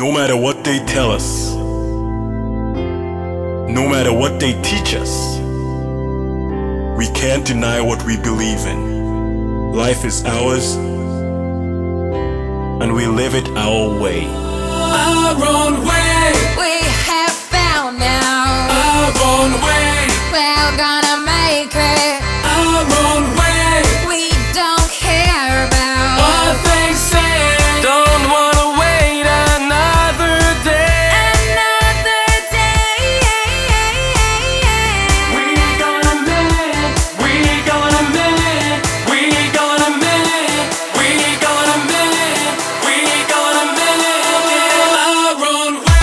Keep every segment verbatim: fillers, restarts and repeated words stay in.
No matter what they tell us, no matter what they teach us, we can't deny what we believe in. Life is ours, and we live it our way. Our own way. We have found now. Our own way. We're gonna make it. Our own way. We don't care about what they say. Don't wanna wait another day. Another day. We gonna make it. We gonna make it. We gonna make it. We gonna make it. We gonna make it. Our own way.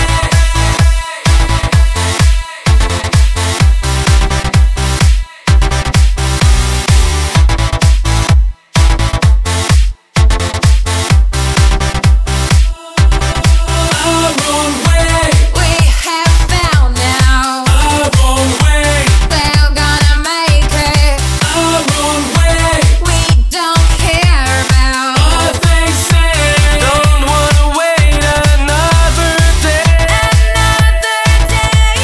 Our own way. We have found now. Our own way. We're gonna make it. Our own way. We don't care about What they say. Don't wanna wait another day. another day.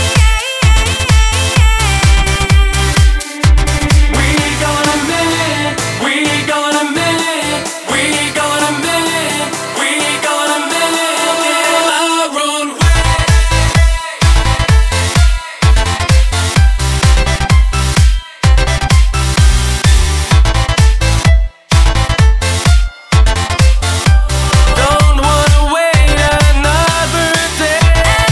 We gonna make it. We gonna make it. We gonna make it. We gonna make it. Our own way. Don't wanna wait another day.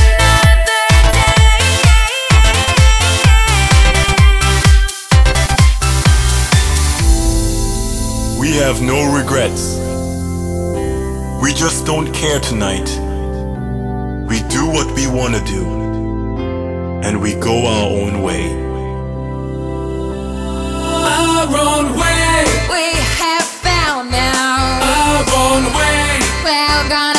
We have no regrets. We just don't care tonight. We do what we wanna do, and we go our own way. Our own way. We have found now. Our own way. We're gonna